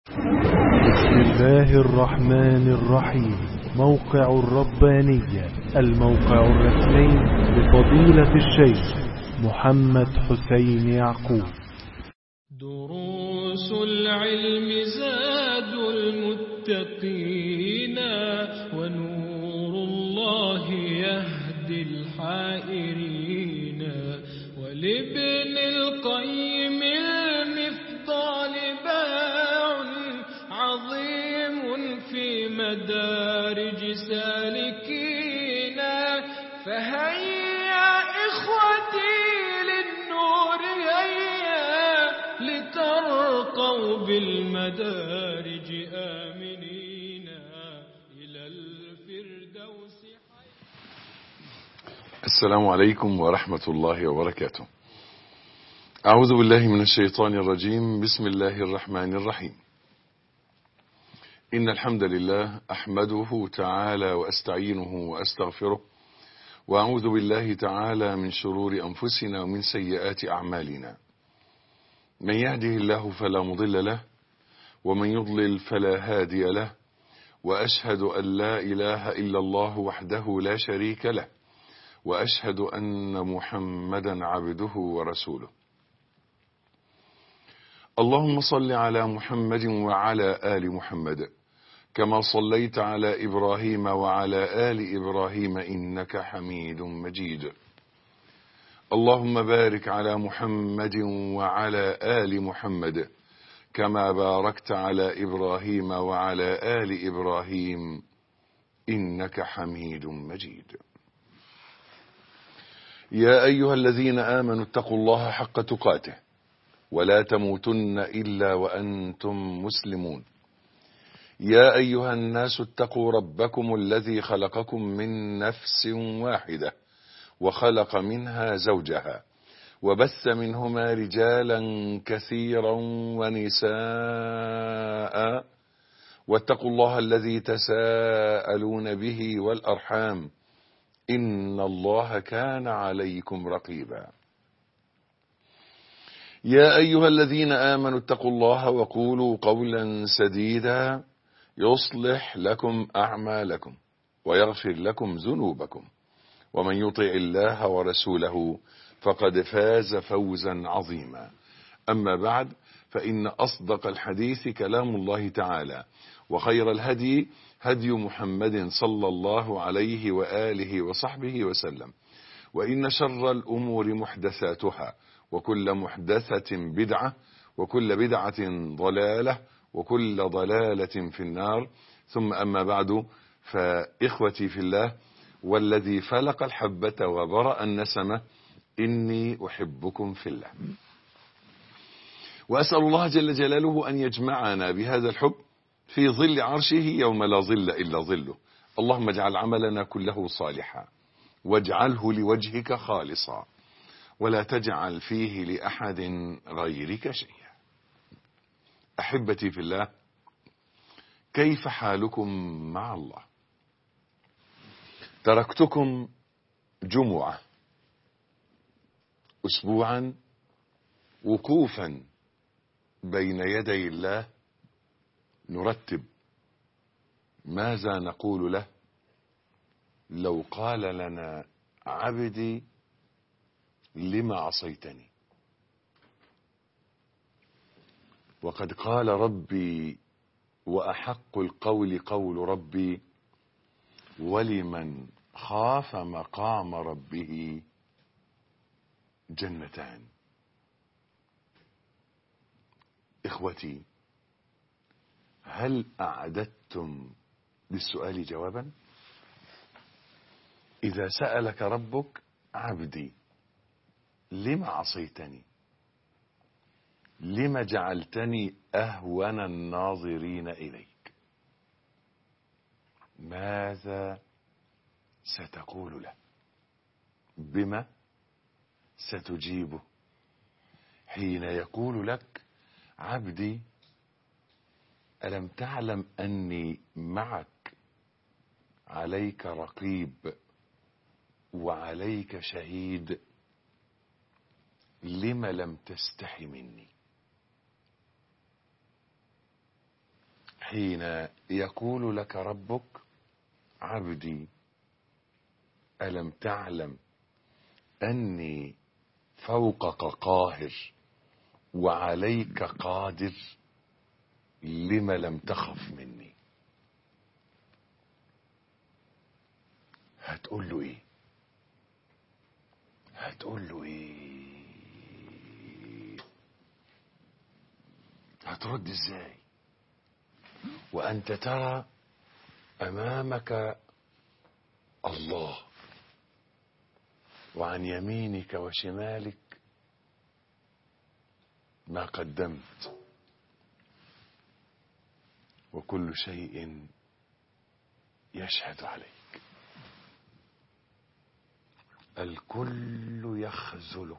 بسم الله الرحمن الرحيم. موقع الربانية، الموقع الرسمي لفضيلة الشيخ محمد حسين يعقوب. دروس العلم زاد المتقين، ونور الله يهدي الحائرين. ولابن القيم المفضال باع عظيم في مدارج سالكين. فهيا إخوتي للنور هيا، لترقوا بالمدارج آمنين إلى الفردوس. السلام عليكم ورحمة الله وبركاته. أعوذ بالله من الشيطان الرجيم. بسم الله الرحمن الرحيم. إن الحمد لله أحمده تعالى وأستعينه وأستغفره، وأعوذ بالله تعالى من شرور أنفسنا ومن سيئات أعمالنا. من يهده الله فلا مضل له، ومن يضلل فلا هادي له. وأشهد أن لا إله إلا الله وحده لا شريك له، وأشهد أن محمدا عبده ورسوله. اللهم صل على محمد وعلى آل محمد كما صليت على إبراهيم وعلى آل إبراهيم إنك حميد مجيد. اللهم بارك على محمد وعلى آل محمد كما باركت على إبراهيم وعلى آل إبراهيم إنك حميد مجيد. يا أيها الذين آمنوا اتقوا الله حق تقاته، ولا تموتن إلا وأنتم مسلمون. يا أيها الناس اتقوا ربكم الذي خلقكم من نفس واحدة، وخلق منها زوجها، وبث منهما رجالا كثيرا ونساء. واتقوا الله الذي تساءلون به والأرحام، إن الله كان عليكم رقيبا. يا أيها الذين آمنوا اتقوا الله وقولوا قولا سديدا يصلح لكم أعمالكم ويغفر لكم ذنوبكم، ومن يطع الله ورسوله فقد فاز فوزا عظيما. أما بعد، فإن أصدق الحديث كلام الله تعالى، وخير الهدي هدي محمد صلى الله عليه وآله وصحبه وسلم. وإن شر الأمور محدثاتها، وكل محدثة بدعة، وكل بدعة ضلالة، وكل ضلالة في النار. ثم أما بعد، فإخوتي في الله، والذي فلق الحبة وبرأ النسمة، إني أحبكم في الله، وأسأل الله جل جلاله أن يجمعنا بهذا الحب في ظل عرشه يوم لا ظل إلا ظله. اللهم اجعل عملنا كله صالحا، واجعله لوجهك خالصا، ولا تجعل فيه لأحد غيرك شيئا. أحبتي في الله، كيف حالكم مع الله؟ تركتكم جمعة، أسبوعا، وقوفا بين يدي الله، نرتب ماذا نقول له لو قال لنا: عبدي لما عصيتني؟ وقد قال ربي: وأحق القول قول ربي، ولمن خاف مقام ربه جنتان. إخوتي، هل أعددتم للسؤال جوابا؟ إذا سألك ربك: عبدي لما عصيتني؟ لما جعلتني أهون الناظرين إليك؟ ماذا ستقول له؟ بما ستجيبه حين يقول لك: عبدي ألم تعلم أني معك، عليك رقيب وعليك شهيد، لم لم تستحي مني؟ حين يقول لك ربك عبدي ألم تعلم أني فوقك قاهر وعليك قادر لم لم تخف مني. هتقول له ايه؟ هتقول له ايه؟ هترد ازاي وانت ترى امامك الله وعن يمينك وشمالك ما قدمت وكل شيء يشهد عليك؟ الكل يخذلك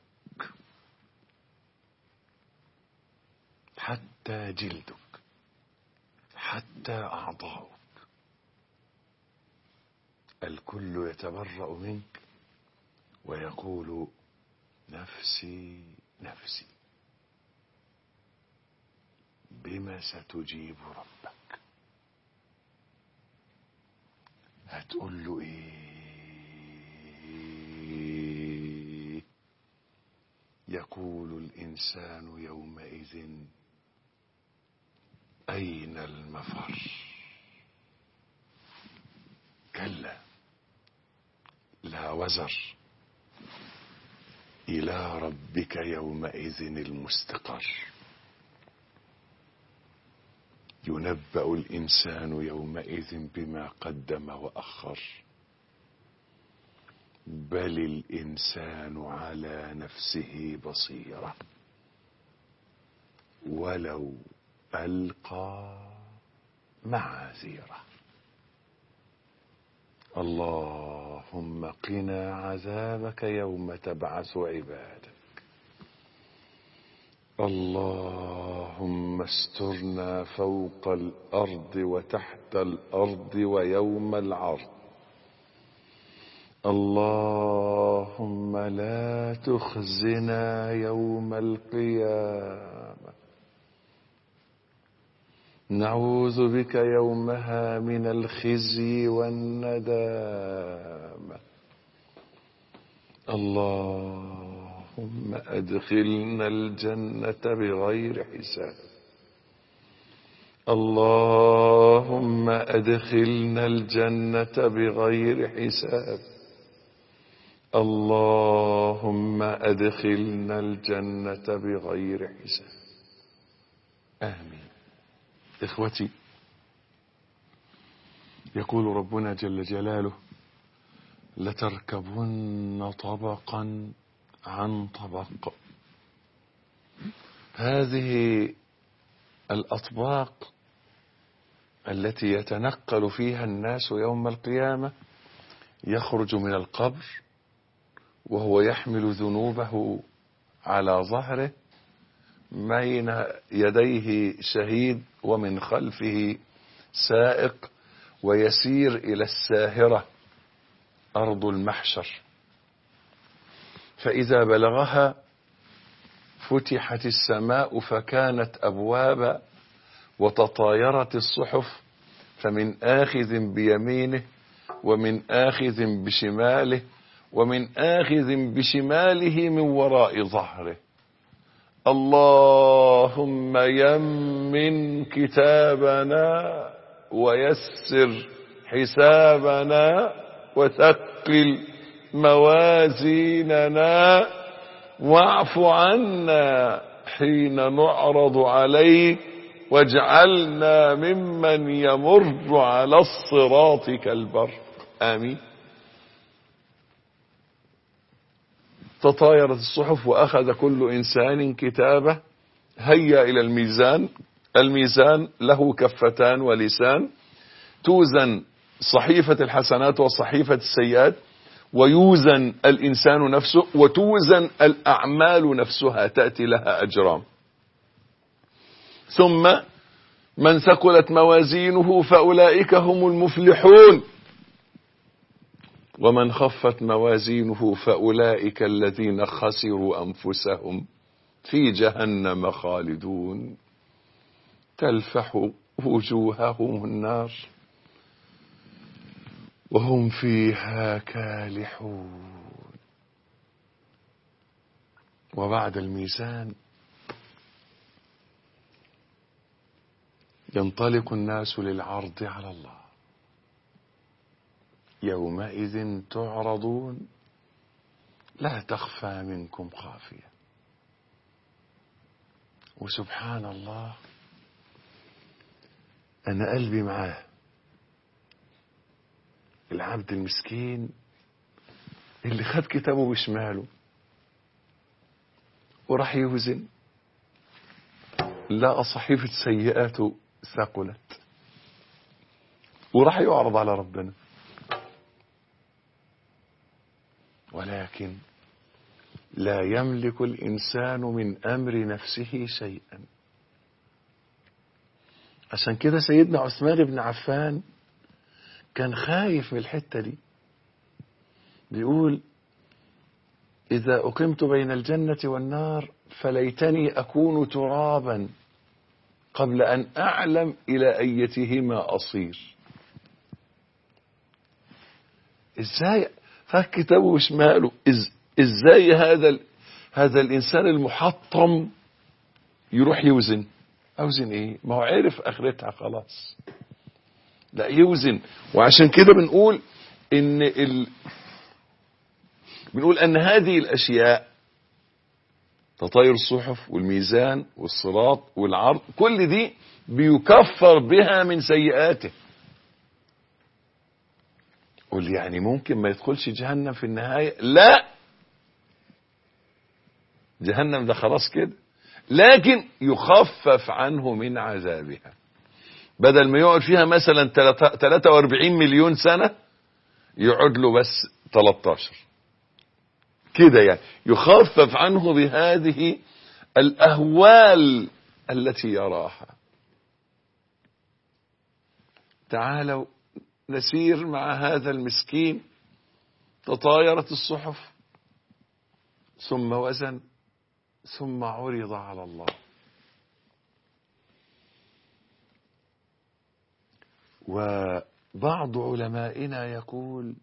حتى جلدك حتى أعضاؤك، الكل يتبرأ منك ويقول نفسي نفسي. بما ستجيب ربك؟ هتقول له ايه؟ يقول الإنسان يومئذ أين المفر؟ كلا لا وزر إلى ربك يومئذ المستقر. ينبأ الإنسان يومئذ بما قدم وأخر بل الإنسان على نفسه بصيرة ولو ألقى معاذيره. اللهم قنا عذابك يوم تبعث عبادك. اللهم استرنا فوق الأرض وتحت الأرض ويوم العرض. اللهم لا تخزنا يوم القيامة. نعوذ بك يومها من الخزي والندامة. اللهم أدخلنا الجنة بغير حساب. اللهم أدخلنا الجنة بغير حساب. اللهم أدخلنا الجنة بغير حساب. آمين. إخوتي، يقول ربنا جل جلاله لتركبن طبقا عن طبق. هذه الأطباق التي يتنقل فيها الناس يوم القيامة يخرج من القبر وهو يحمل ذنوبه على ظهره، بين يديه شهيد ومن خلفه سائق، ويسير إلى الساهرة أرض المحشر. فإذا بلغها فتحت السماء فكانت أبوابا وتطايرت الصحف، فمن آخذ بيمينه ومن آخذ بشماله ومن آخذ بشماله من وراء ظهره. اللهم يمن كتابنا ويسر حسابنا وثقل موازيننا واعف عنا حين نعرض عليك واجعلنا ممن يمر على الصراط كالبرق. آمين. تطايرت الصحف وأخذ كل إنسان كتابه. هيا إلى الميزان. الميزان له كفتان ولسان، توزن صحيفة الحسنات وصحيفة السيئات، ويوزن الإنسان نفسه، وتوزن الأعمال نفسها تأتي لها أجرام. ثم من ثقلت موازينه فأولئك هم المفلحون، ومن خفت موازينه فأولئك الذين خسروا أنفسهم في جهنم خالدون تلفح وجوههم النار وهم فيها كالحون. وبعد الميزان ينطلق الناس للعرض على الله. يومئذ تعرضون لا تخفى منكم خافية. وسبحان الله أنا قلبي معاه. العبد المسكين اللي خد كتابه بشماله وراح يوزن، لقى صحيفة سيئاته ثقلت وراح يعرض على ربنا. ولكن لا يملك الإنسان من أمر نفسه شيئا. عشان كده سيدنا عثمان بن عفان كان خايف من الحتة دي. بيقول إذا أقمت بين الجنة والنار فليتني أكون ترابا قبل أن أعلم إلى أيتهما أصير. إزاي فك كتابه شماله؟ إزاي هذا الإنسان المحطم يروح يوزن؟ أوزن إيه؟ ما هو عرف آخرتها خلاص. لا يوزن. وعشان كده بنقول أن هذه الأشياء، تطاير الصحف والميزان والصراط والعرض، كل دي بيكفر بها من سيئاته. قل يعني ممكن ما يدخلش جهنم في النهاية؟ لا، جهنم ده خلاص كده، لكن يخفف عنه من عذابها. بدل ما يقعد فيها مثلا 43 مليون سنة يقعد له بس 13 كده، يعني يخفف عنه بهذه الأهوال التي يراها. تعالوا نسير مع هذا المسكين. تطايرت الصحف ثم وزن ثم عرض على الله. وبعض علمائنا يقول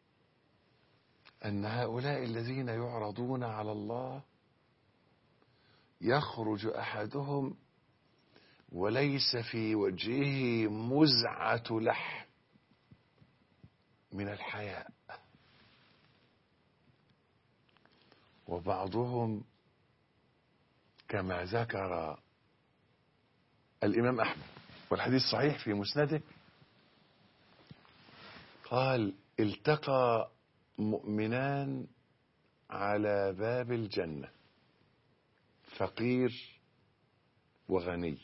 أن هؤلاء الذين يعرضون على الله يخرج أحدهم وليس في وجهه مزعة لحم من الحياء، وبعضهم كما ذكر الإمام أحمد والحديث صحيح في مسنده قال التقى مؤمنان على باب الجنة، فقير وغني،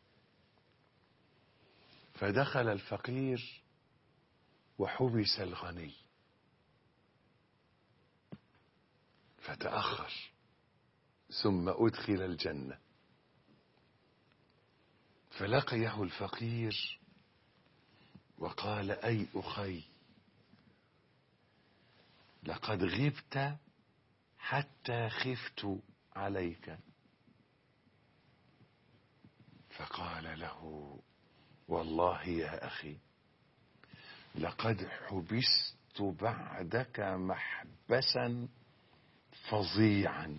فدخل الفقير وحبس الغني فتأخر ثم أدخل الجنة، فلقيه الفقير وقال أي أخي لقد غبت حتى خفت عليك. فقال له والله يا أخي لقد حبست بعدك محبسا فظيعا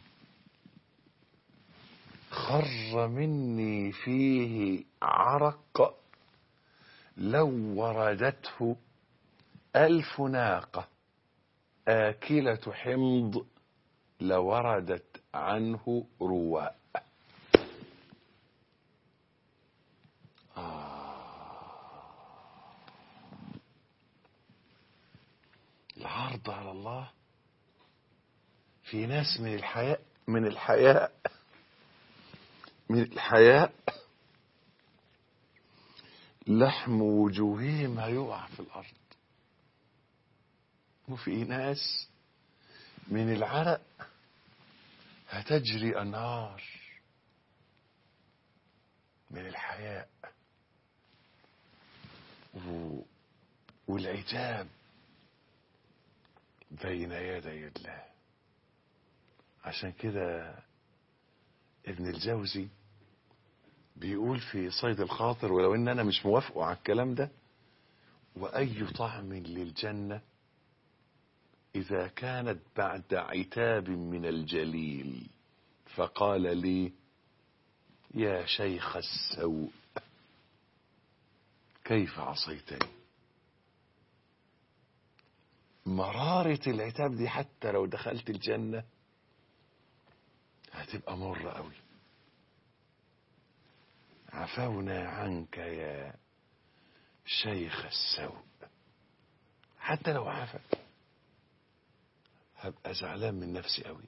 خر مني فيه عرق لو وردته 1000 ناقة آكلة حمض لوردت عنه رواء. العرض على الله. في ناس من الحياء لحم وجوههم هيقع في الأرض، وفي ناس من العرق هتجري أنهار من الحياء والعتاب بين يدي الله. عشان كده ابن الجوزي بيقول في صيد الخاطر، ولو ان انا مش موافقه على الكلام ده: واي طعم للجنة اذا كانت بعد عتاب من الجليل فقال لي: يا شيخ السوء كيف عصيتني. مرارة العتاب دي حتى لو دخلت الجنة هتبقى مرة قوي. عفونا عنك يا شيخ السوء، حتى لو عفا هبقى زعلان من نفسي قوي.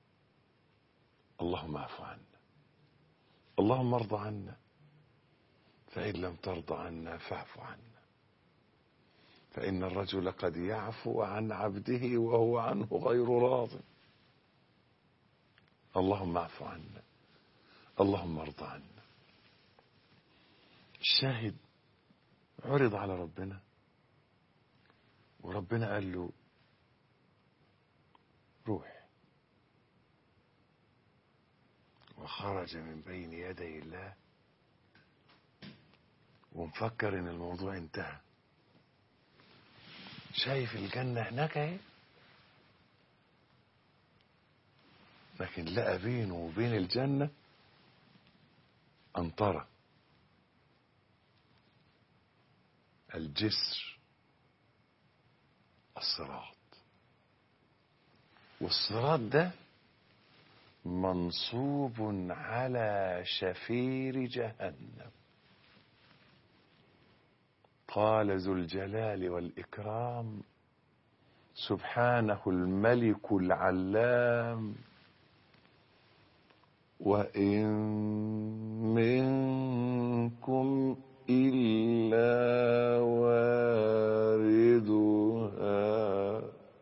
اللهم اعف عنا، اللهم ارض عنا، فإن لم ترضى عنا فاعف عنا، فإن الرجل قد يعفو عن عبده وهو عنه غير راض. اللهم اعف عنا، اللهم ارض عنا. الشاهد عرض على ربنا، وربنا قال له: روح. وخرج من بين يدي الله ومفكر ان الموضوع انتهى. شايف الجنة هناك اهي، لكن لقى بينه وبين الجنة أنطرة، الجسر، الصراط. والصراط ده منصوب على شفير جهنم. قال ذو الجلال والإكرام سبحانه الملك العلام: وإن منكم إلا واردها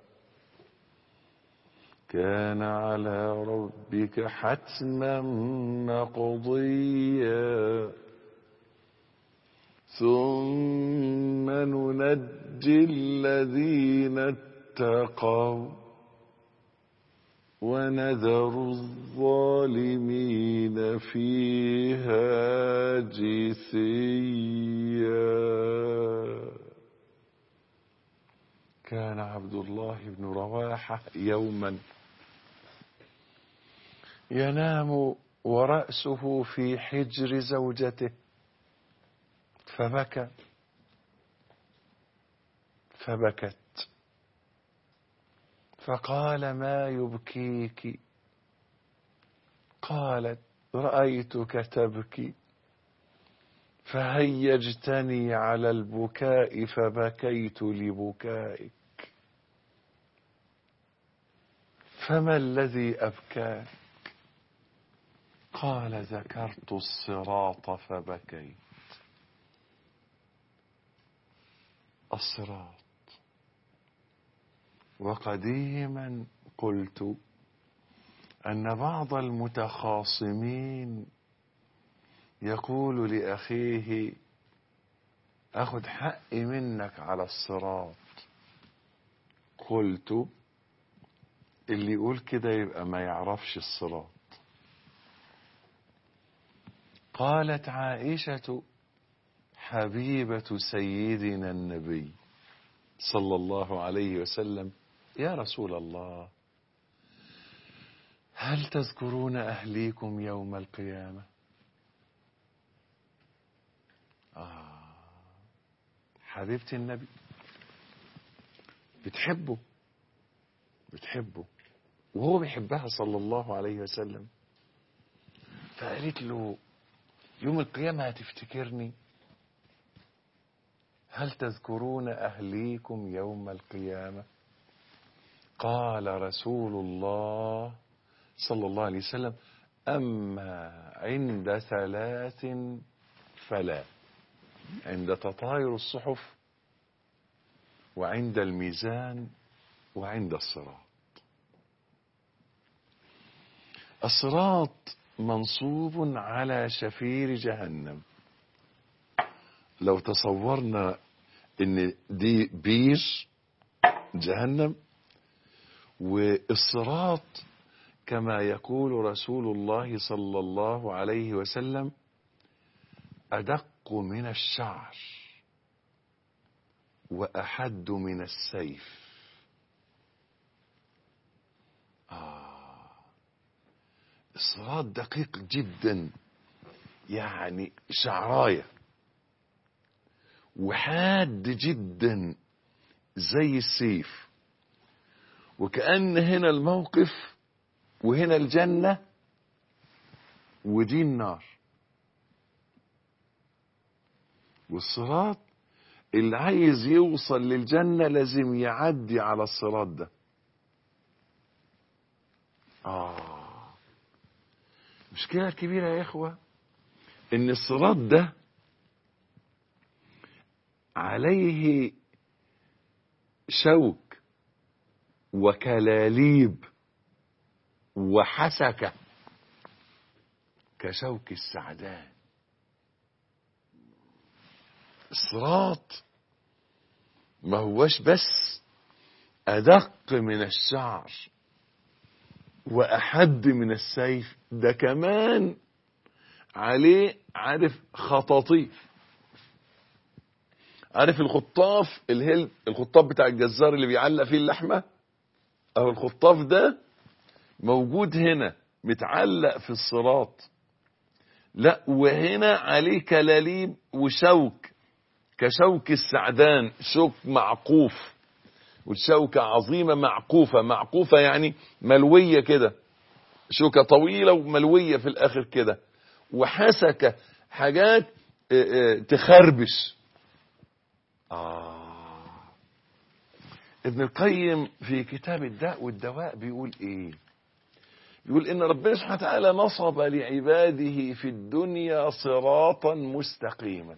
كان على ربك حتما مقضيا ثم ننجي الذين اتقوا ونذر الظالمين فيها جثيا. كان عبد الله بن رواحة يوما ينام ورأسه في حجر زوجته فبكت فقال: ما يبكيك؟ قالت: رأيتك تبكي فهيجتني على البكاء فبكيت لبكائك. فما الذي أبكاك؟ قال: ذكرت الصراط فبكيت. الصراط. وقديما قلت أن بعض المتخاصمين يقول لأخيه: أخذ حقي منك على الصراط. قلت: اللي يقول كده يبقى ما يعرفش الصراط. قالت عائشة حبيبة سيدنا النبي صلى الله عليه وسلم: يا رسول الله، هل تذكرون أهليكم يوم القيامة؟ حبيبة النبي بتحبه وهو بيحبها صلى الله عليه وسلم، فقالت له: يوم القيامة هتفتكرني؟ هل تذكرون أهليكم يوم القيامة؟ قال رسول الله صلى الله عليه وسلم: أما عند ثلاث فلا، عند تطاير الصحف وعند الميزان وعند الصراط. الصراط منصوب على شفير جهنم. لو تصورنا ان دي بير جهنم، والصراط كما يقول رسول الله صلى الله عليه وسلم أدق من الشعر وأحد من السيف. الصراط دقيق جدا، يعني شعراية، وحاد جدا زي السيف. وكأن هنا الموقف وهنا الجنة ودي النار. والصراط اللي عايز يوصل للجنة لازم يعدي على الصراط ده. مشكلة كبيرة يا إخوة إن الصراط ده عليه شوك وكلاليب وحسكة كشوك السعدان. الصراط ما هوش بس أدق من الشعر وأحد من السيف، ده كمان عليه عارف خطاطيف. عارف الخطاف اللي هي الخطاف بتاع الجزار اللي بيعلق فيه اللحمة، أو الخطاف ده موجود هنا متعلق في الصراط. لا، وهنا عليه كلاليب وشوك كشوك السعدان، شوك معقوف، والشوكة عظيمة معقوفة يعني ملوية كده، شوكة طويلة وملوية في الآخر كده، وحسكة حاجات تخربش. ابن القيم في كتاب الداء والدواء بيقول ايه؟ يقول ان ربنا سبحانه وتعالى نصب لعباده في الدنيا صراطا مستقيما.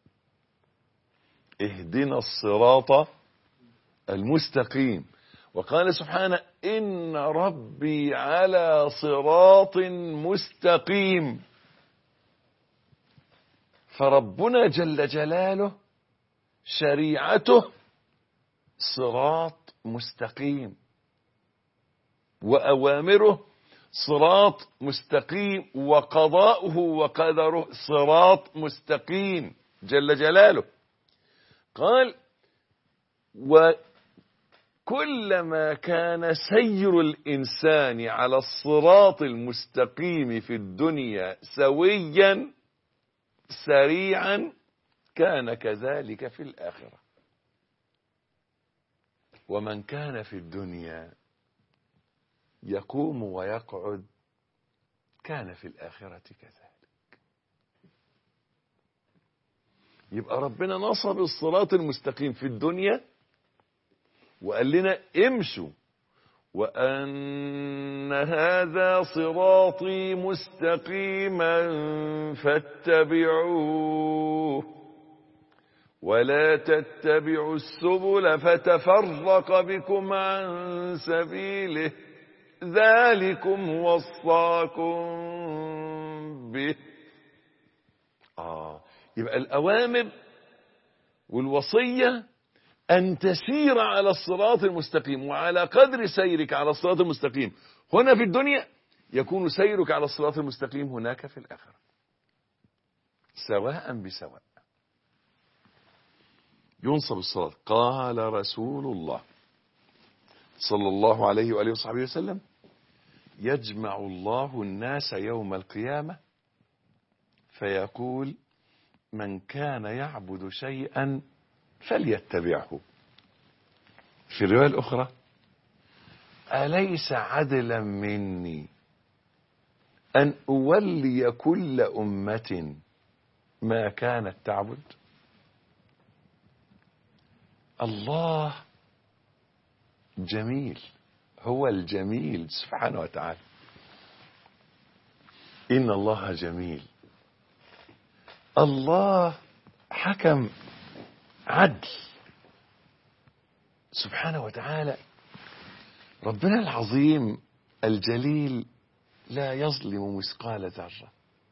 اهدنا الصراط المستقيم. وقال سبحانه إن ربي على صراط مستقيم. فربنا جل جلاله شريعته صراط مستقيم، وأوامره صراط مستقيم، وقضاؤه وقدره صراط مستقيم جل جلاله. قال وكلما كان سير الإنسان على الصراط المستقيم في الدنيا سويا سريعا كان كذلك في الآخرة. ومن كان في الدنيا يقوم ويقعد كان في الآخرة كذلك. يبقى ربنا نصب الصراط المستقيم في الدنيا وقال لنا امشوا، وأن هذا صراطي مستقيما فاتبعوه ولا تتبعوا السبل فتفرق بكم عن سبيله ذلكم وصاكم به. يبقى الأوامر والوصية أن تسير على الصراط المستقيم، وعلى قدر سيرك على الصراط المستقيم هنا في الدنيا يكون سيرك على الصراط المستقيم هناك في الآخرة سواء بسواء. ينصب الصراط. قال رسول الله صلى الله عليه وآله وصحبه وسلم يجمع الله الناس يوم القيامة فيقول من كان يعبد شيئا فليتبعه. في الرواية الأخرى أليس عدلا مني أن أولي كل أمة ما كانت تعبد. الله جميل، هو الجميل سبحانه وتعالى. إن الله جميل. الله حكم عدل سبحانه وتعالى. ربنا العظيم الجليل لا يظلم مثقال ذرة.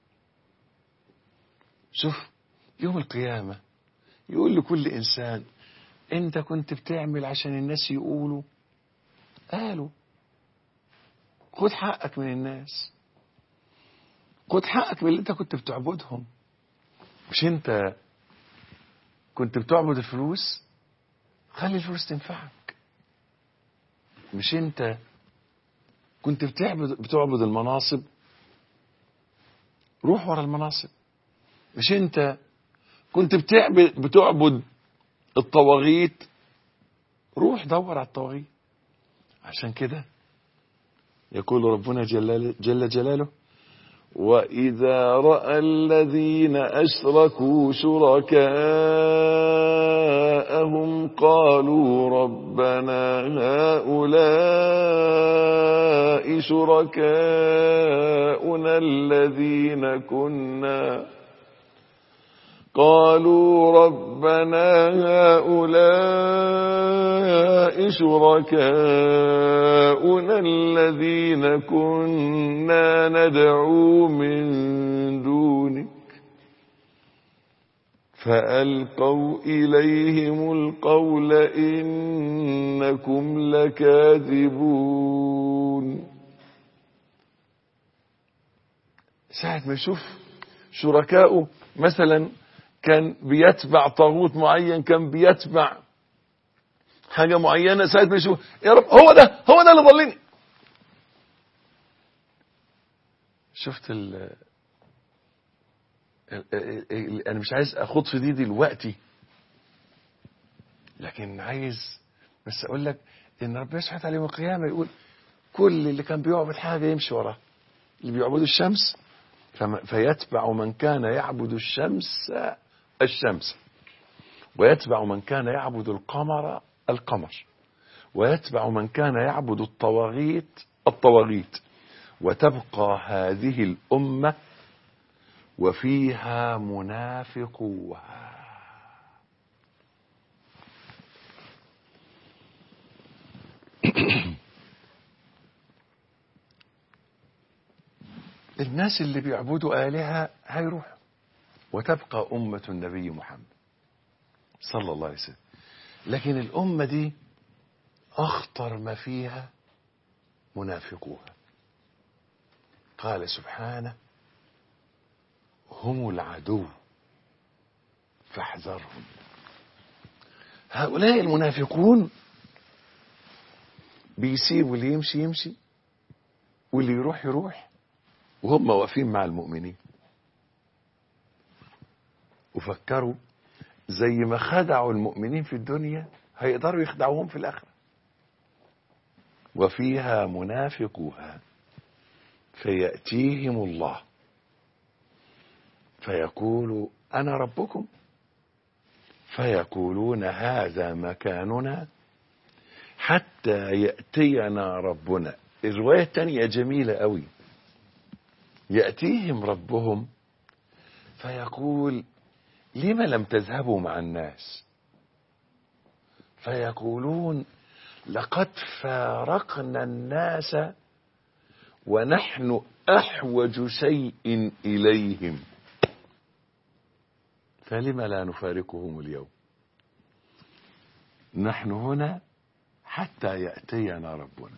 شوف يوم القيامة يقول لكل إنسان أنت كنت بتعمل عشان الناس يقولوا قالوا. خد حقك من الناس، خد حقك من اللي أنت كنت بتعبدهم. مش انت كنت بتعبد الفلوس؟ خلي الفلوس تنفعك. مش انت كنت بتعبد المناصب؟ روح ورا المناصب. مش انت كنت بتعبد الطواغيت؟ روح دور على الطواغيت. عشان كده يقول ربنا جل جلاله: وإذا رأى الذين أشركوا شركاءهم قالوا ربنا هؤلاء شركاؤنا الذين كنا ندعو من دونك فألقوا إليهم القول إنكم لكاذبون. ساعة ما يشوف شركاؤه مثلا كان بيتبع طاغوت معين، كان بيتبع حاجة معينة، ساعة ما يشوف يا رب هو ده اللي ضلني. شفت انا مش عايز اخوض في دي دلوقتي، لكن عايز بس اقول لك ان ربنا سبحانه وتعالى يوم القيامة يقول كل اللي كان بيعبد حاجة يمشي وراه. اللي بيعبدوا الشمس فيتبع من كان يعبد الشمس، ويتبع من كان يعبد القمر، ويتبع من كان يعبد الطواغيت، وتبقى هذه الأمة وفيها منافقوها. الناس اللي بيعبدوا آلهة هيروحوا، وتبقى أمة النبي محمد صلى الله عليه وسلم. لكن الأمة دي أخطر ما فيها منافقوها. قال سبحانه: هم العدو فاحذرهم. هؤلاء المنافقون بيسيبوا اللي يمشي واللي يروح، وهم واقفين مع المؤمنين. وفكروا زي ما خدعوا المؤمنين في الدنيا هيقدروا يخدعوهم في الآخرة. وفيها منافقوها فيأتيهم الله فيقول أنا ربكم فيقولون هذا مكاننا حتى يأتينا ربنا. الرواية الثانية جميلة قوي: يأتيهم ربهم فيقول لم لم تذهبوا مع الناس؟ فيقولون لقد فارقنا الناس ونحن أحوج شيء إليهم فلم لا نفارقهم اليوم. نحن هنا حتى يأتينا ربنا.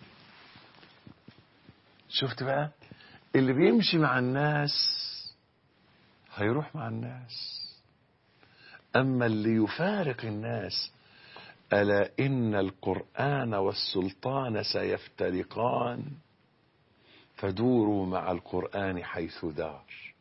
شفت بقى اللي بيمشي مع الناس هيروح مع الناس، أما اللي يفارق الناس ألا إن القرآن والسلطان سيفترقان فدوروا مع القرآن حيث دار.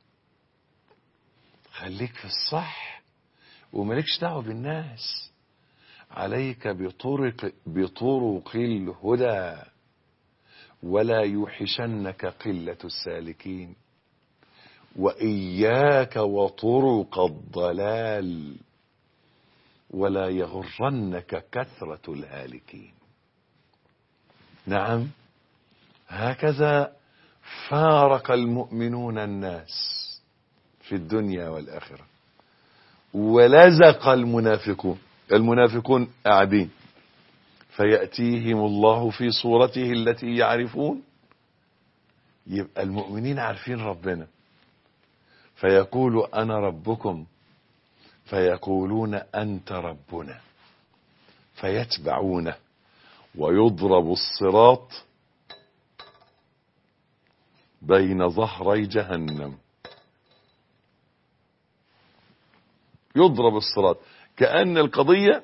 خليك في الصح ومالكش دعوة بالناس. عليك بطرق الهدى ولا يوحشنك قلة السالكين، وإياك وطرق الضلال ولا يغرنك كثرة الهالكين. نعم، هكذا فارق المؤمنون الناس في الدنيا والآخرة، ولزق المنافقون قاعدين. فيأتيهم الله في صورته التي يعرفون. يبقى المؤمنين عارفين ربنا، فيقول أنا ربكم فيقولون أنت ربنا فيتبعونه ويضرب الصراط بين ظهري جهنم. يضرب الصراط. كأن القضية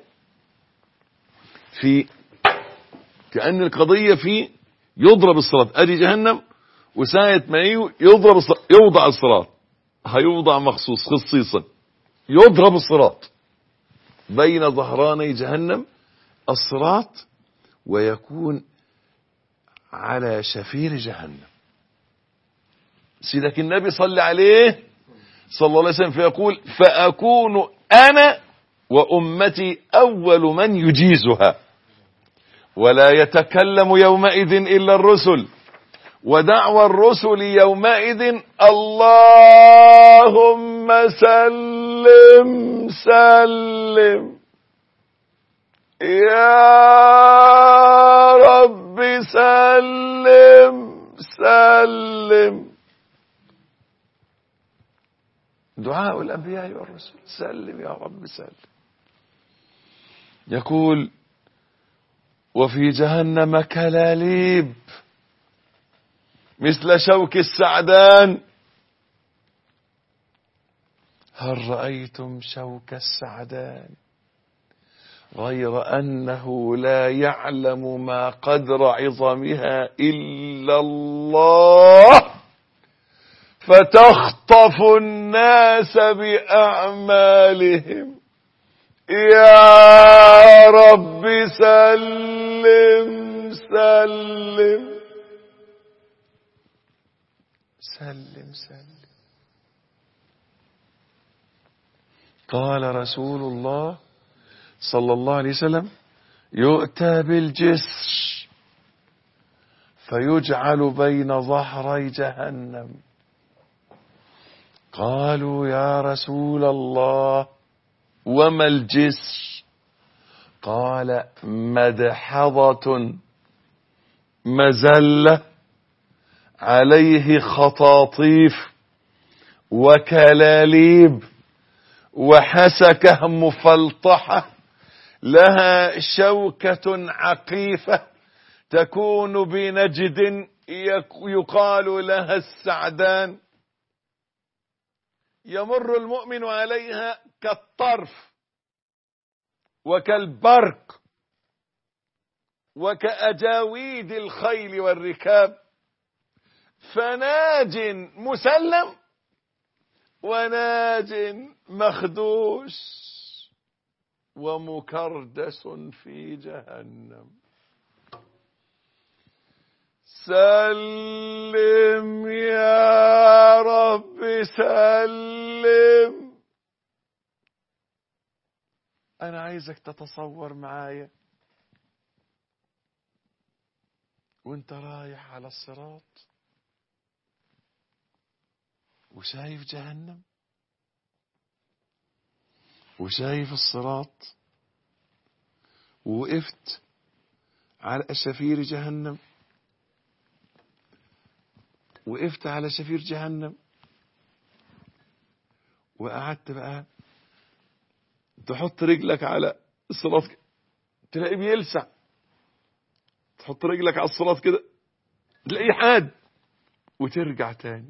في يضرب الصراط. ادي جهنم، وساعة ما يضرب الصراط، يوضع الصراط، هيوضع مخصوص خصيصا، يضرب الصراط بين ظهراني جهنم الصراط، ويكون على شفير جهنم. سيدك النبي صلى عليه صلى الله عليه وسلم فيقول: فأكون أنا وأمتي أول من يجيزها، ولا يتكلم يومئذ إلا الرسل، ودعوى الرسل يومئذ: اللهم سلم سلم يا رب سلم سلم. دعاء الأنبياء والرسل: سلم يا رب سلم. يقول: وفي جهنم كلاليب مثل شوك السعدان. هل رأيتم شوك السعدان؟ غير أنه لا يعلم ما قدر عظمها إلا الله، فتخطف الناس بأعمالهم. يا رب سلم سلم سلم سلم. قال رسول الله صلى الله عليه وسلم: يؤتى بالجسر فيجعل بين ظهري جهنم. قالوا: يا رسول الله وما الجسر؟ قال: مدحضة مزلة عليه خطاطيف وكلاليب وحسكة مفلطحة، لها شوكة عقيفة تكون بنجد يقال لها السعدان، يمر المؤمن عليها كالطرف وكالبرق وكأجاويد الخيل والركاب، فناج مسلم وناج مخدوش ومكردس في جهنم. سلم يا رب سلم. أنا عايزك تتصور معايا وانت رايح على الصراط وشايف جهنم وشايف الصراط، ووقفت على شفير جهنم، وقفت على شفير جهنم وقعدت بقى تحط رجلك على الصراط، تلاقيه بيلسع، تحط رجلك على الصراط كده تلاقيه حاد، وترجع تاني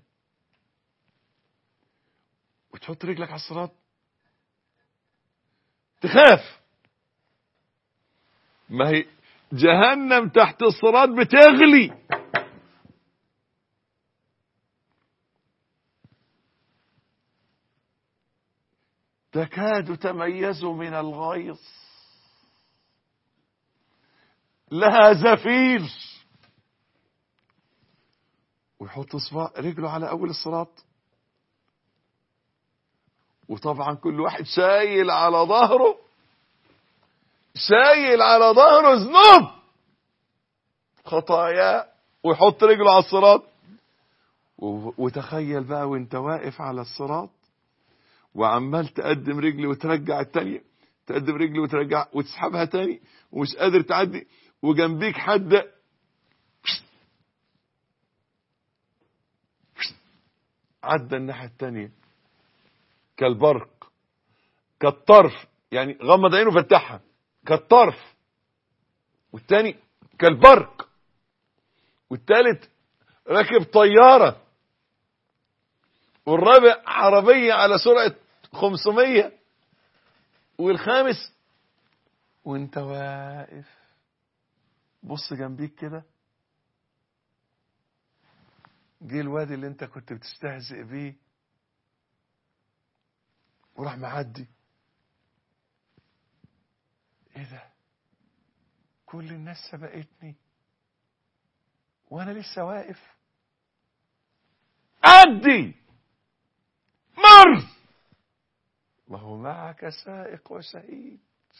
وتحط رجلك على الصراط تخاف. ما هي جهنم تحت الصراط بتغلي، تكاد تميز من الغيظ، لها زفير. ويحط رجله على اول الصراط، وطبعا كل واحد شايل على ظهره ذنوب خطايا، ويحط رجله على الصراط. وتخيل بقى وانت واقف على الصراط وعمال تقدم رجلي وترجع التانية، تقدم رجلي وترجع وتسحبها تاني، ومش قادر تعدي، وجنبيك حد عدى الناحية التانية كالبرق كالطرف، يعني غمض عينه وفتحها كالطرف، والتاني كالبرق، والتالت راكب طيارة، والرابع عربية على سرعة 500، والخامس وانت واقف بص جنبيك كده، جه الواد اللي انت كنت بتستهزئ بيه وراح معدي. ايه ده؟ كل الناس سبقتني وانا لسه واقف. عدي مر، وهو معك سائق وشهيد،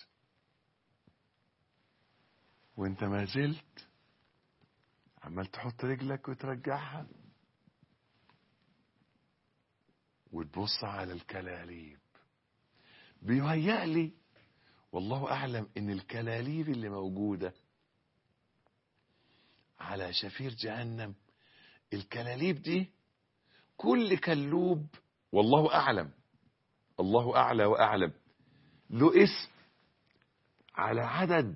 وانت ما زلت عمال تحط رجلك وترجعها وتبص على الكلاليب. بيهيأ لي والله أعلم إن الكلاليب اللي موجودة على شفير جهنم، الكلاليب دي كل كلوب والله أعلم، الله أعلى وأعلم، له اسم على عدد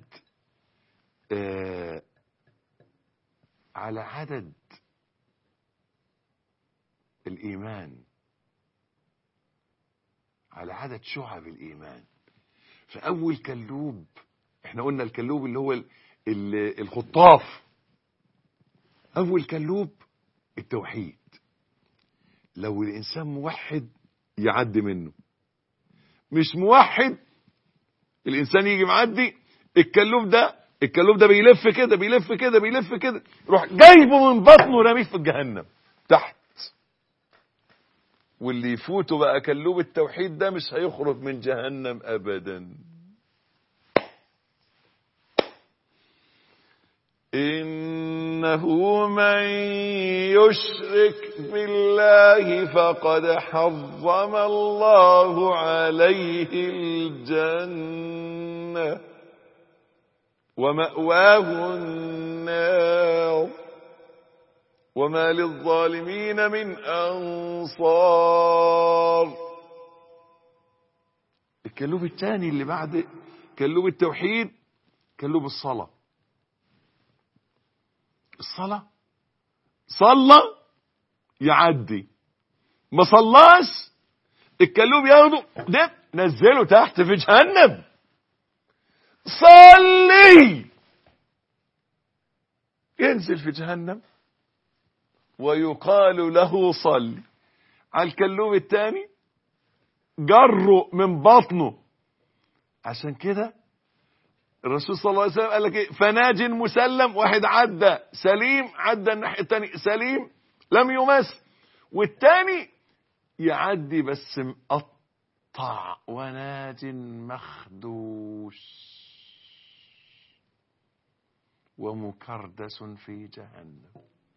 على عدد الإيمان، على عدد شعب الإيمان. فأول كلوب، احنا قلنا الكلوب اللي هو الخطاف، أول كلوب التوحيد. لو الإنسان موحد يعدي منه، مش موحد الإنسان يجي معدي، الكلوب ده بيلف كده بيلف كده بيلف كده، يروح جايبه من بطنه رميه في جهنم تحت. واللي يفوته بقى كلوب التوحيد ده مش هيخرج من جهنم أبدا. إنه من يشرك بالله فقد حرم الله عليه الجنة ومأواه النار وما للظالمين من أنصار. الكلوب الثاني اللي بعد كلوب التوحيد كلوب الصلاة. الصلاة صلى يعدي، ما صلاش الكلوب ياخده ده نزله تحت في جهنم. صلي ينزل في جهنم ويقال له صلي. على الكلوب الثاني جره من بطنه. عشان كده الرسول صلى الله عليه وسلم قال لك ايه؟ فناج مسلم، واحد عدى سليم، عدى الناحية الثانية سليم لم يمس، والثاني يعدي بس مقطع، وناج مخدوش ومكردس في جهنم.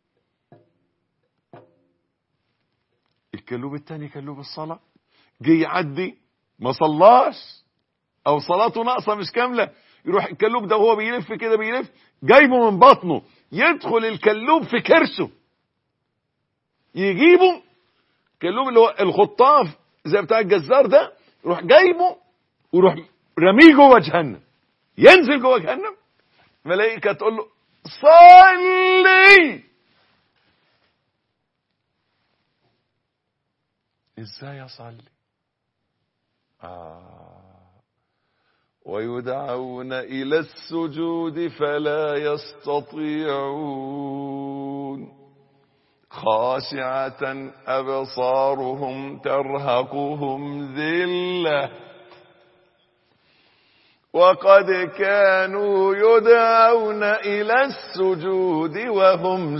الكلوب الثاني كلوب الصلاة، جه يعدي ما صلاش او صلاته ناقصة مش كاملة، يروح الكلوب ده وهو بيلف كده بيلف جايبه من بطنه، يدخل الكلوب في كرشه، يجيبه كلوب اللي هو الخطاف زي بتاع الجزار ده، يروح جايبه ويروح رميه جوه جهنم، ينزل جوه جهنم. ملائكة تقول له صلي. ازاي اصلي؟ ويدعون إلى السجود فلا يستطيعون خاشعة أبصارهم ترهقهم ذلة وقد كانوا يدعون إلى السجود وهم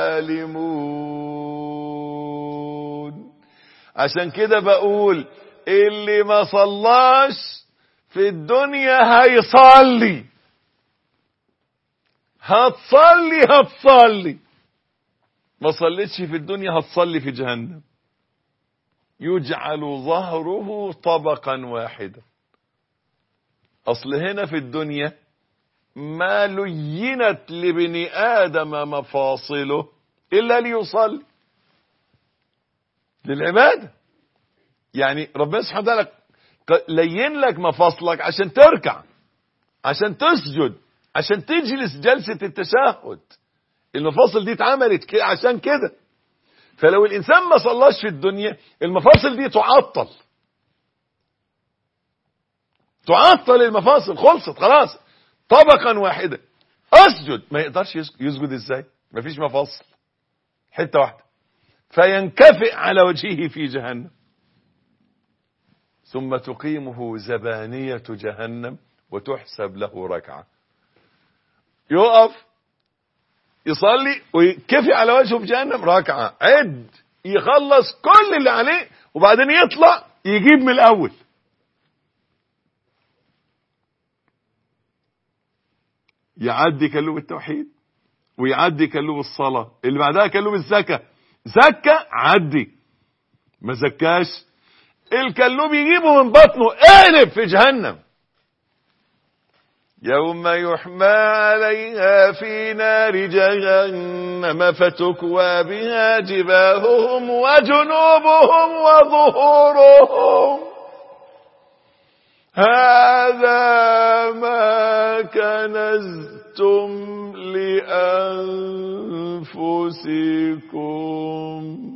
سالمون. عشان كده بقول اللي ما صلاش في الدنيا هيصلي، هتصلي ما صليتش في الدنيا هتصلي في جهنم. يجعل ظهره طبقا واحدا. اصل هنا في الدنيا ما لينت لبني آدم مفاصله إلا ليصلي للعبادة. يعني ربنا سبحانه وتعالى لين لك مفاصلك عشان تركع، عشان تسجد، عشان تجلس جلسة التشهد. المفاصل دي اتعملت عشان كده. فلو الإنسان ما صلاش في الدنيا المفاصل دي تعطل. تعطل المفاصل، خلصت خلاص، طبقا واحدا. اسجد، ما يقدرش يسجد ازاي؟ ما فيش مفاصل، حتة واحدة، فينكفئ على وجهه في جهنم، ثم تقيمه زبانية جهنم وتحسب له ركعة. يقف يصلي ويكفي على وجهه في جهنم ركعة، عد يخلص كل اللي عليه وبعدين يطلع يجيب من الأول. يعدي كلوب التوحيد، ويعدي كلوب الصلاة، اللي بعدها كلوب الزكاة، زكى عدي، ما زكاش الكلوب يجيبه من بطنه قالب في جهنم. يوم يحمى عليها في نار جهنم فتكوى بها جباههم وجنوبهم وظهورهم هذا ما كنزتم لأنفسكم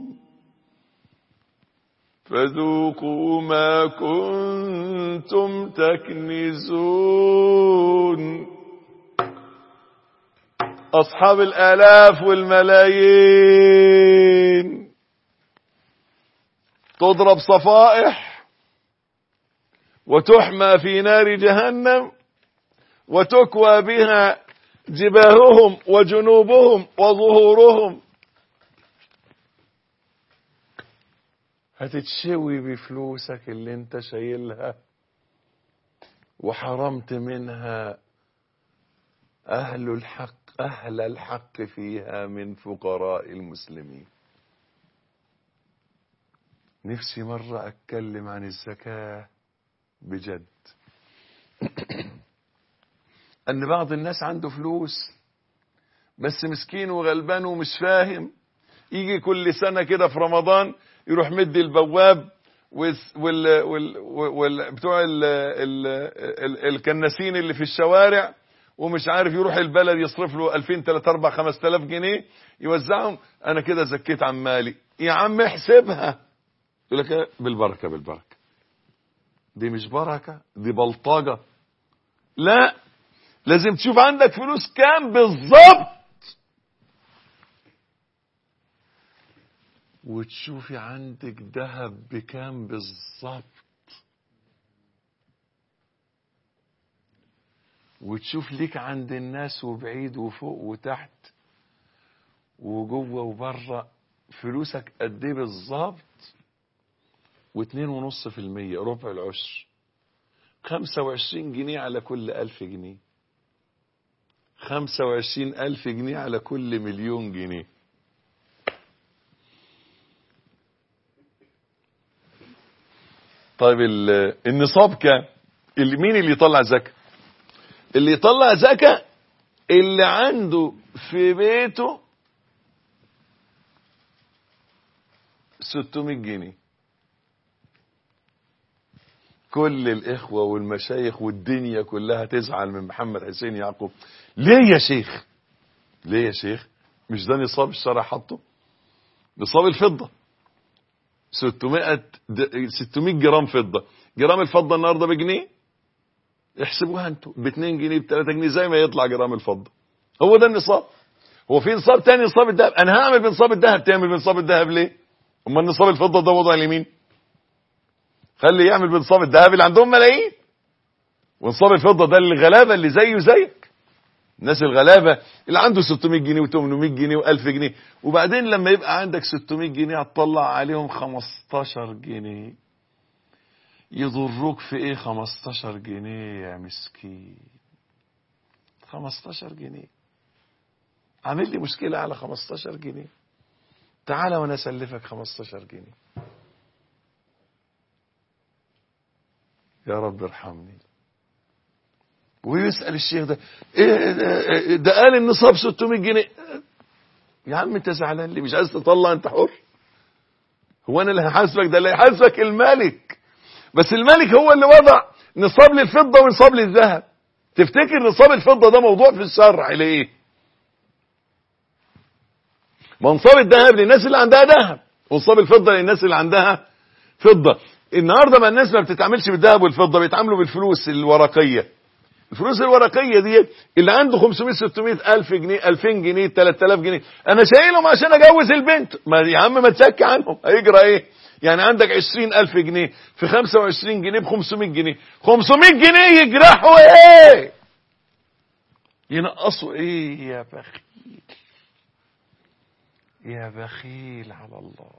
فذوقوا ما كنتم تكنزون. أصحاب الآلاف والملايين تضرب صفائح وتحمى في نار جهنم وتكوى بها جباههم وجنوبهم وظهورهم. هتتشوي بفلوسك اللي انت شايلها وحرمت منها أهل الحق فيها من فقراء المسلمين. نفسي مرة أتكلم عن الزكاة بجد. أن بعض الناس عنده فلوس بس مسكين وغلبان ومش فاهم، يجي كل سنة كده في رمضان يروح مدي البواب بتوع الكناسين اللي في الشوارع ومش عارف يروح البلد يصرف له 2000 3 4 5000 جنيه يوزعهم. انا كده زكيت عن مالي. يا عم احسبها. يقول لك بالبركه بالبركه. دي مش بركه، دي بلطجه. لا، لازم تشوف عندك فلوس كام بالظبط وتشوفي عندك ذهب بكام بالظبط وتشوف ليك عند الناس وبعيد وفوق وتحت وجوه وبره فلوسك قد ايه بالظبط. 2.5%، ربع العشر، 25 جنيه على كل 1000 جنيه، 25,000 جنيه على كل 1,000,000 جنيه. طيب النصاب كام؟ مين اللي يطلع زكاة؟ اللي يطلع زكاة اللي عنده في بيته 600 جنيه. كل الإخوة والمشايخ والدنيا كلها تزعل من محمد حسين يعقوب. ليه يا شيخ؟ ليه يا شيخ؟ مش ده نصاب الشرع حطه؟ نصاب الفضة 600 جرام فضة. جرام الفضة النهاردة بجنيه، احسبوها انتوا ب2 جنيه ب3 جنيه زي ما يطلع جرام الفضة. هو ده النصاب. هو في نصاب تاني نصاب الذهب؟ انا هعمل بنصاب الذهب، تعمل بنصاب الذهب ليه؟ اما نصاب الفضة ده وضع اليمين. خلي يعمل بنصاب الذهب اللي عندهم ملايين، ونصاب الفضة ده للغلابة اللي زيه زيك، الناس الغلابة اللي عنده 600 جنيه و800 جنيه و1000 جنيه. وبعدين لما يبقى عندك 600 جنيه هتطلع عليهم 15 جنيه. يضروك في ايه 15 جنيه يا مسكين؟ 15 جنيه عامل لي مشكلة على 15 جنيه. تعال وانا اسلفك 15 جنيه. يا رب ارحمني. ويسأل الشيخ ده ايه ده قال النصاب 600 جنيه. يا عم انت زعلان ليه؟ مش عايز تطلع؟ انت حر. هو انا اللي هحاسبك؟ ده اللي هيحاسبك الملك. بس الملك هو اللي وضع نصاب للفضة ونصاب للذهب. تفتكر نصاب الفضة ده موضوع في الشرع ليه؟ ما نصاب الذهب للناس اللي عندها ذهب، ونصاب الفضة للناس اللي عندها فضة. النهاردة ما الناس ما بتتعاملش بالذهب والفضة، بيتعاملوا بالفلوس الورقية. الفلوس الورقية دي اللي عنده 500 600 ألف جنيه 2000 جنيه 3000 جنيه أنا شايلهم عشان أجوز البنت. ما يا عم ما تزكي عنهم، هيجرى إيه؟ يعني عندك 20,000 جنيه في 25 جنيه ب500 جنيه، 500 جنيه يجرحوا إيه؟ ينقصوا إيه يا بخيل؟ يا بخيل على الله.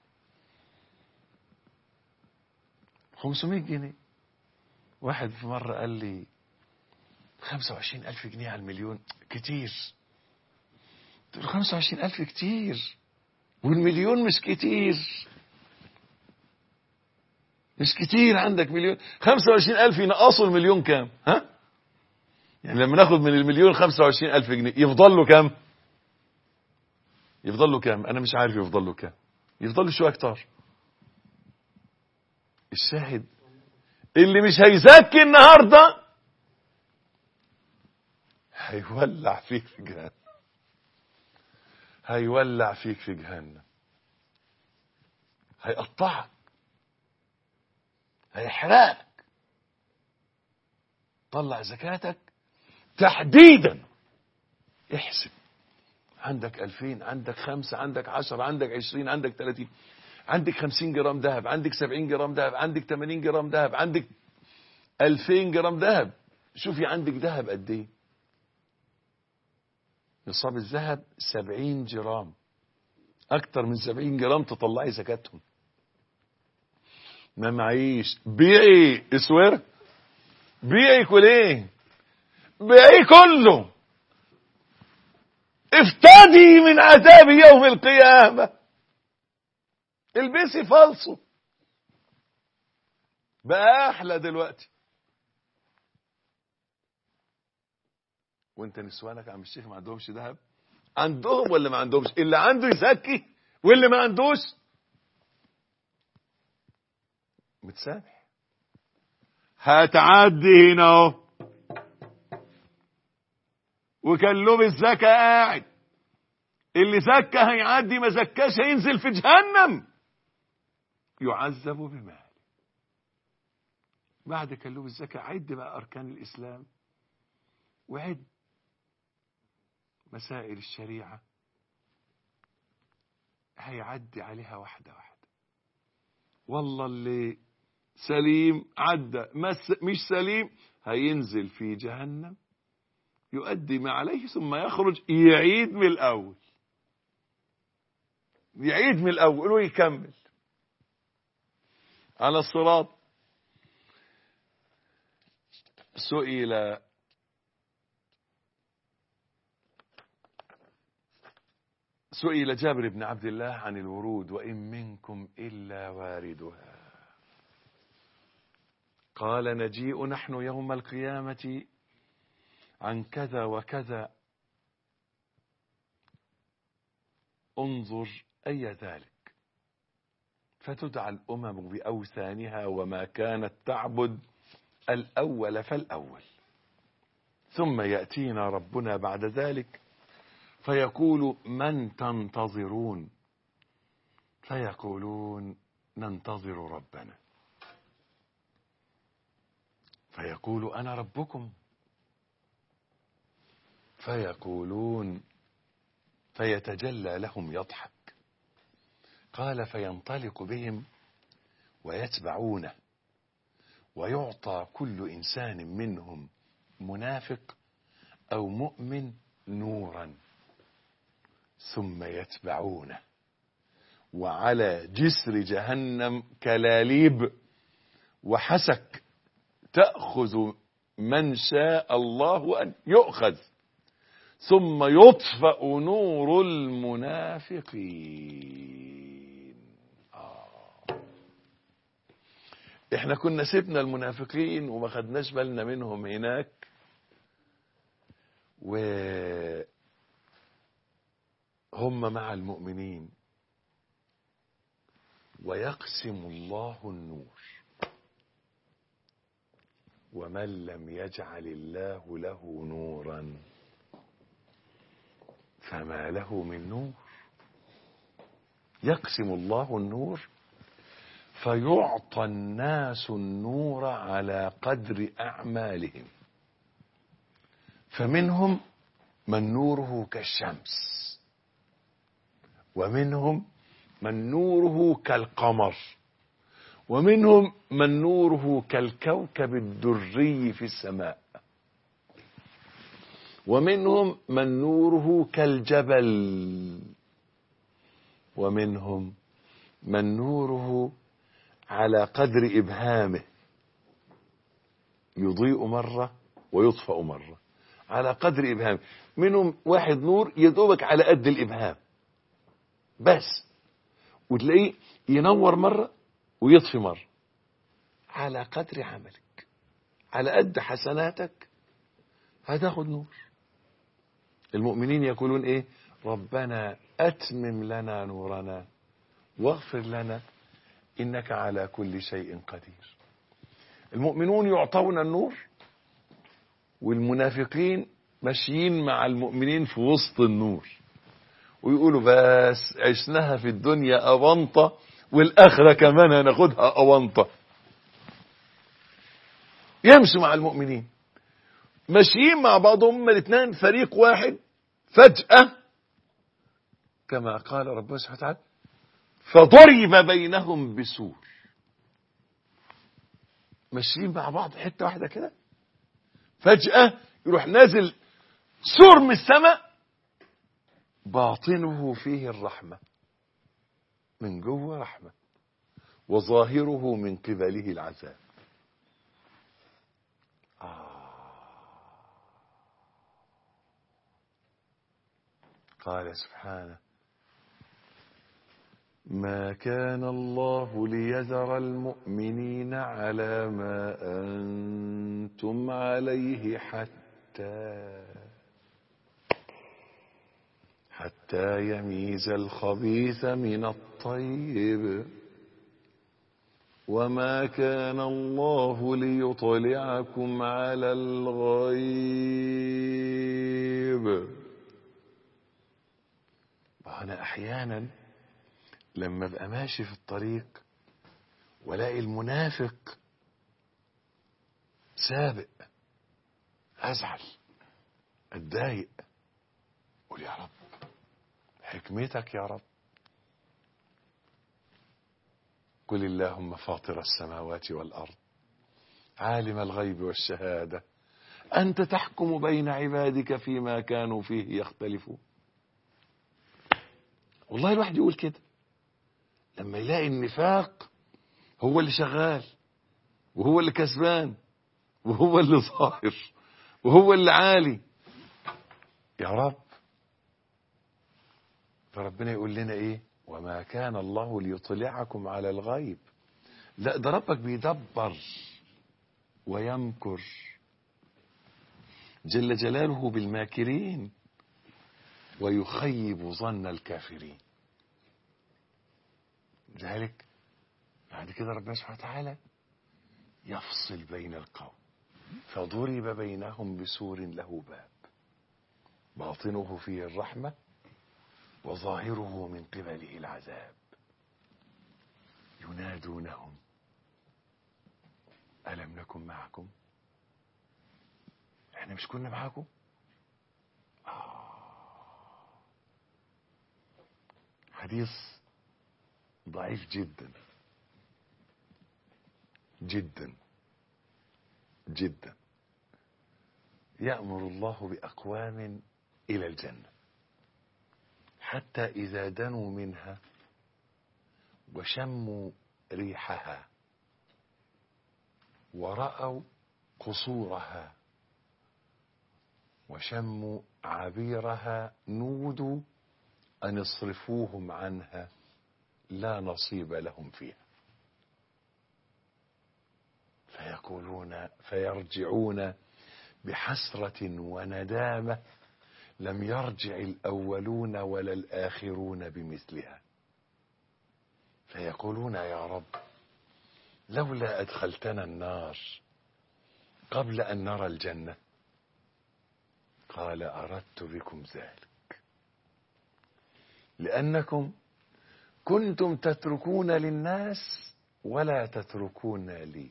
500 جنيه. واحد في مرة قال لي 25,000 جنيه على المليون كتير. تقول 25,000 كتير والمليون مش كتير. مش كتير. عندك مليون 25,000 ينقصوا المليون كام؟ ها؟ يعني لما ناخد من المليون 25,000 جنيه يفضل له كام؟ يفضل له كام؟ أنا مش عارف يفضل له كام. يفضل له شوية أكتر. الشاهد اللي مش هيزكي النهارده هيولع فيك في جهنم. هيولع فيك في جهنم. هيقطعك. هيحرقك. طلع زكاتك تحديدا. احسب. عندك 2000 عندك 5 عندك 10 عندك 20 عندك 30 عندك 50 جرام ذهب عندك 70 جرام ذهب عندك 80 جرام ذهب عندك 2000 جرام ذهب. شوفي عندك ذهب قد ايه. نصاب الذهب 70 جرام. اكتر من 70 جرام تطلعي زكاتهم. ما معيش بيعي اسوار. بيعي كليه. بيعي كله. افتدي من عذاب يوم القيامة. البسي فالصو. بقى احلى دلوقتي. وانت نسوانك عم الشيخ ما عندهمش ذهب؟ عندهم ولا ما عندهمش؟ اللي عنده يزكي واللي ما عندوش متسامح. هتعدي هنا اهو. وكلوب الزكاة قاعد. اللي زكى هيعدي، ما زكاش هينزل في جهنم يعذب بمال. بعد كلوب الزكاة عد بقى أركان الإسلام وعد مسائل الشريعة. هيعدي عليها واحدة واحدة. والله اللي سليم عدى، مش سليم هينزل في جهنم يؤدي ما عليه ثم يخرج يعيد من الأول. يعيد من الأول ويكمل على الصراط. سئل جابر بن عبد الله عن الورود وإن منكم إلا واردها. قال نجيء نحن يوم القيامة عن كذا وكذا انظر أي ذلك. فتدعى الأمم بأوثانها وما كانت تعبد الأول فالأول. ثم يأتينا ربنا بعد ذلك فيقول من تنتظرون؟ فيقولون ننتظر ربنا. فيقول أنا ربكم. فيقولون فيتجلى لهم يضحك. قال فينطلق بهم ويتبعونه ويعطى كل إنسان منهم منافق أو مؤمن نورا ثم يتبعونه وعلى جسر جهنم كلاليب وحسك تأخذ من شاء الله أن يؤخذ ثم يطفأ نور المنافقين. احنا كنا سيبنا المنافقين وما خدناش بالنا منهم هناك، وهم مع المؤمنين. ويقسم الله النور ومن لم يجعل الله له نورا فما له من نور. يقسم الله النور فيعطى الناس النور على قدر أعمالهم، فمنهم من نوره كالشمس، ومنهم من نوره كالقمر، ومنهم من نوره كالكوكب الدري في السماء، ومنهم من نوره كالجبل، ومنهم من نوره على قدر إبهامه، يضيء مرة ويطفأ مرة على قدر إبهامه. منهم واحد نور يدوبك على قد الإبهام بس، وتلاقيه ينور مرة ويطفي مرة على قدر عملك، على قد حسناتك هتاخد نور. المؤمنين يقولون ايه؟ ربنا أتمم لنا نورنا واغفر لنا إنك على كل شيء قدير. المؤمنون يعطون النور، والمنافقين ماشيين مع المؤمنين في وسط النور، ويقولوا بس عشناها في الدنيا أونطة والآخرة كمان هناخدها أونطة. يمشوا مع المؤمنين ماشيين مع بعضهم، هما الاثنين فريق واحد، فجأة كما قال ربنا سبحانه وتعالى فضرب بينهم بسور. ماشيين مع بعض حتة واحدة كده، فجأة يروح نازل سور من السماء باطنه فيه الرحمة، من جوه رحمة، وظاهره من قبله العذاب. قال سبحانه ما كان الله ليذر المؤمنين على ما أنتم عليه حتى يميز الخبيث من الطيب وما كان الله ليطلعكم على الغيب. أنا أحيانا لما ابقى ماشي في الطريق ولاقي المنافق سابق ازعل اتضايق، قول يا رب حكمتك يا رب. قل اللهم فاطر السماوات والارض عالم الغيب والشهاده انت تحكم بين عبادك فيما كانوا فيه يختلفون. والله الواحد يقول كده لما يلاقي النفاق هو اللي شغال وهو اللي كسبان وهو اللي ظاهر وهو اللي عالي. يا رب، فربنا يقول لنا ايه؟ وما كان الله ليطلعكم على الغيب. لا، ده ربك بيدبر ويمكر جل جلاله بالماكرين ويخيب ظن الكافرين. ذلك بعد كده ربنا سبحانه وتعالى يفصل بين القوم فضرب بينهم بسور له باب باطنه فيه الرحمة وظاهره من قبله العذاب ينادونهم ألم نكن معكم؟ احنا مش كنا معاكم؟ حديث ضعيف جدا جدا جدا. يأمر الله بأقوام إلى الجنة حتى إذا دنوا منها وشموا ريحها ورأوا قصورها وشموا عبيرها نودوا أن اصرفوهم عنها لا نصيب لهم فيها فيرجعون بحسرة وندامة لم يرجع الأولون ولا الآخرون بمثلها فيقولون يا رب لولا أدخلتنا النار قبل أن نرى الجنة. قال أردت بكم ذلك لأنكم كنتم تتركون للناس ولا تتركون لي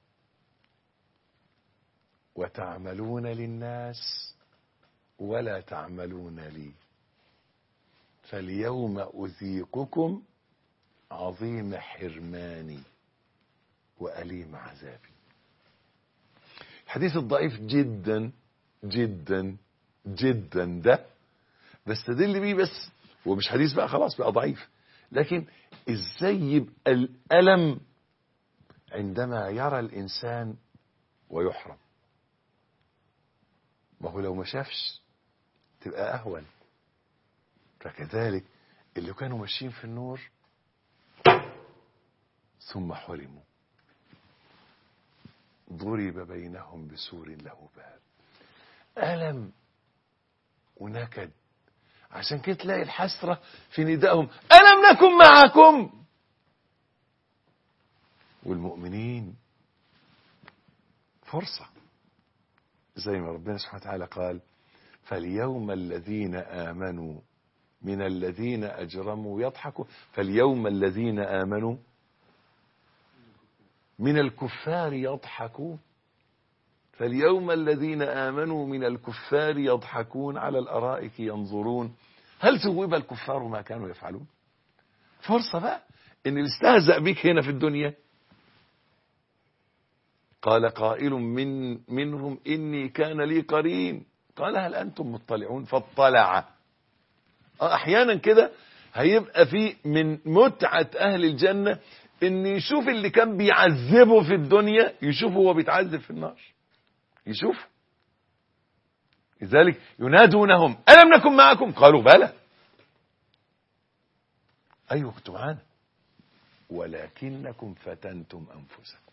وتعملون للناس ولا تعملون لي، فاليوم أذيقكم عظيم حرماني وأليم عذابي. الحديث الضعيف جدا جدا جدا ده بستدل بيه، بس هو مش حديث بقى خلاص بقى ضعيف، لكن ازاي يبقى الألم عندما يرى الإنسان ويحرم؟ ما هو لو ما شافش تبقى أهون. فكذلك اللي كانوا ماشيين في النور ثم حرموا ضرب بينهم بسور له باب. ألم ونكد. عشان كده تلاقي الحسرة في ندائهم ألم نكن معكم. والمؤمنين فرصة، زي ما ربنا سبحانه وتعالى قال فاليوم الذين آمنوا من الذين أجرموا يضحكوا. فاليوم الذين آمنوا من الكفار يضحكون. فاليوم الذين آمنوا من الكفار يضحكون على الأرائك ينظرون هل ثوب الكفار ما كانوا يفعلون. فرصة بقى إن اللي استهزأ بيك هنا في الدنيا قال قائل منهم إني كان لي قرين قال هل أنتم مطلعون فاطلع. أحيانا كده هيبقى في من متعة أهل الجنة إن يشوف اللي كان بيعذبه في الدنيا يشوفه هو بيتعذب في النار، يشوف. لذلك ينادونهم ألم نكن معكم قالوا بلى أيوة كنتم معانا ولكنكم فتنتم أنفسكم.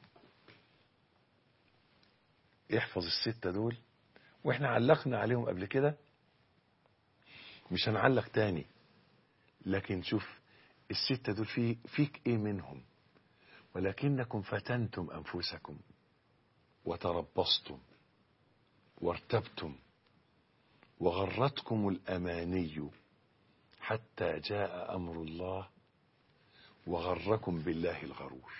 احفظ الستة دول، واحنا علقنا عليهم قبل كده، مش هنعلق تاني، لكن شوف الستة دول فيك ايه منهم. ولكنكم فتنتم أنفسكم وتربصتم وارتبتم وغرتكم الأماني حتى جاء أمر الله وغركم بالله الغرور.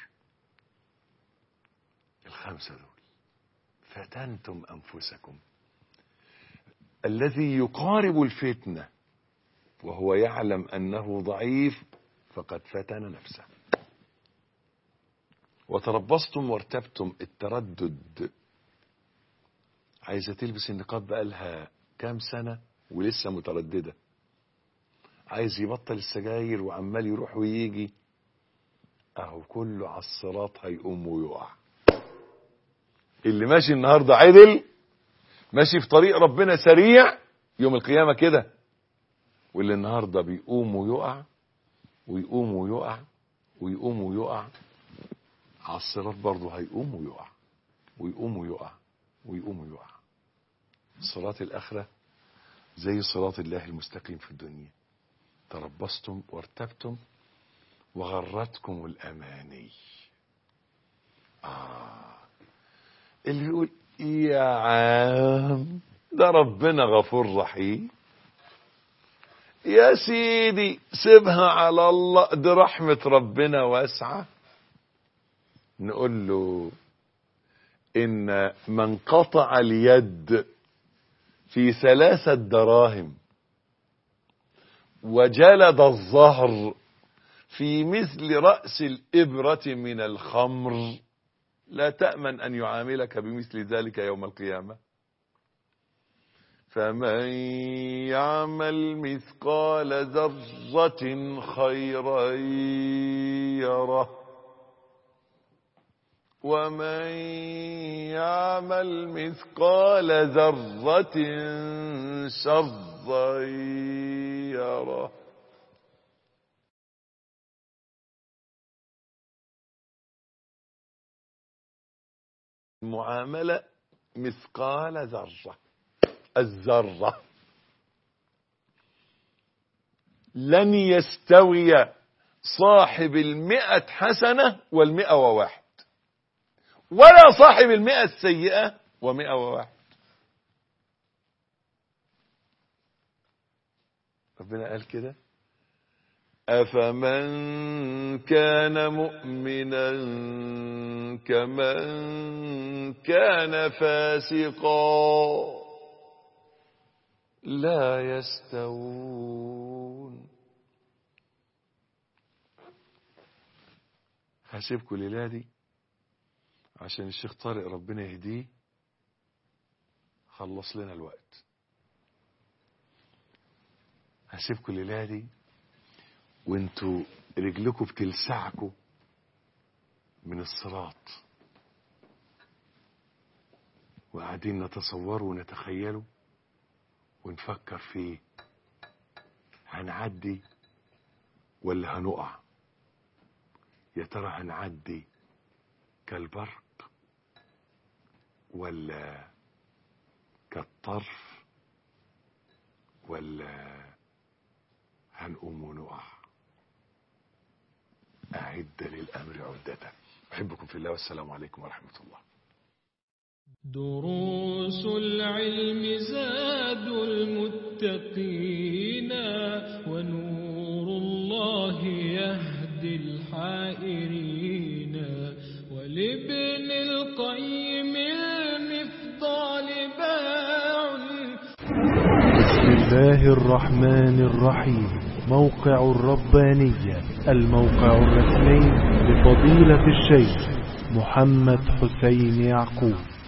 الخمسة دول فتنتم أنفسكم. الذي يقارب الفتنة وهو يعلم أنه ضعيف فقد فتن نفسه. وتربصتم وارتبتم. التردد، عايزة تلبس النقاب بقالها كام سنة ولسه مترددة، عايز يبطل السجاير وعمال يروح ويجي، اهو كله على الصراط هيقوم ويقع. اللي ماشي النهاردة عدل ماشي في طريق ربنا سريع يوم القيامة كده، واللي النهاردة بيقوم ويقع ويقوم ويقع ويقوم ويقع على الصراط برضه هيقوم ويقع ويقوم ويقع ويقوم ويقع. صراط الآخرة زي صراط الله المستقيم في الدنيا. تربصتم وارتبتم وغرتكم الأماني. اللي يقول يا عام ده ربنا غفور رحيم، يا سيدي سيبها على الله دي رحمة ربنا واسعة، نقول له إن من قطع اليد في 3 دراهم وجلد الظهر في مثل رأس الإبرة من الخمر لا تأمن أن يعاملك بمثل ذلك يوم القيامة. فمن يعمل مثقال ذرة خيرا يره ومن يعمل مثقال ذرة شرا يره. المعاملة مثقال ذرة، الذرة. لن يستوي صاحب 100 حسنة 101 ولا صاحب 100 سيئة 101. ربنا قال كده أفمن كان مؤمنا كمن كان فاسقا لا يستوون. هسيبكم الليلة دي عشان الشيخ طارق ربنا يهديه خلص لنا الوقت. هسيبكم الليلة دي وانتوا رجلكم بتلسعكوا من الصراط وقاعدين نتصوروا ونتخيلوا ونفكر فيه هنعدي ولا هنقع. يا ترى هنعدي كالبرق ولا كالطرف ولا هنقوم ونقع. أعد للأمر عدته. أحبكم في الله والسلام عليكم ورحمة الله. دروس العلم زاد المتقين ونور الله يهدي الحائرين ولابن القيم المفضال باع. بسم الله الرحمن الرحيم. موقع الربانية الموقع الرسمي لفضيلة الشيخ محمد حسين يعقوب.